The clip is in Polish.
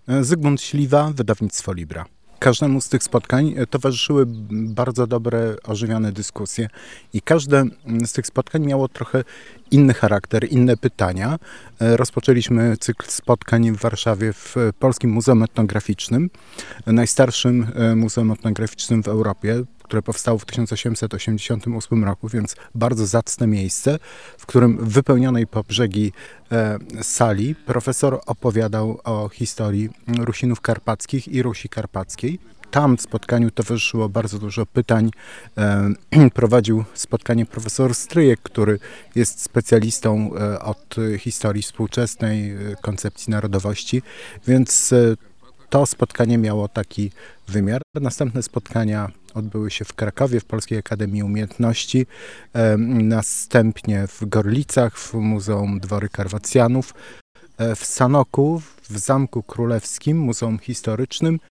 Zygmunt Śliwa, wydawnictwo Libra. Każdemu z tych spotkań towarzyszyły bardzo dobre, ożywione dyskusje i każde z tych spotkań miało trochę inny charakter, inne pytania. Rozpoczęliśmy cykl spotkań w Warszawie w Polskim Muzeum Etnograficznym, najstarszym muzeum etnograficznym w Europie, które powstało w 1888 roku, więc bardzo zacne miejsce, w którym w wypełnionej po brzegi sali profesor opowiadał o historii Rusinów karpackich i Rusi karpackiej. Tam w spotkaniu towarzyszyło bardzo dużo pytań. Prowadził spotkanie profesor Stryjek, który jest specjalistą od historii współczesnej, koncepcji narodowości, więc to spotkanie miało taki wymiar. Następne spotkania odbyły się w Krakowie, w Polskiej Akademii Umiejętności, następnie w Gorlicach, w Muzeum Dwory Karwacjanów, w Sanoku, w Zamku Królewskim, Muzeum Historycznym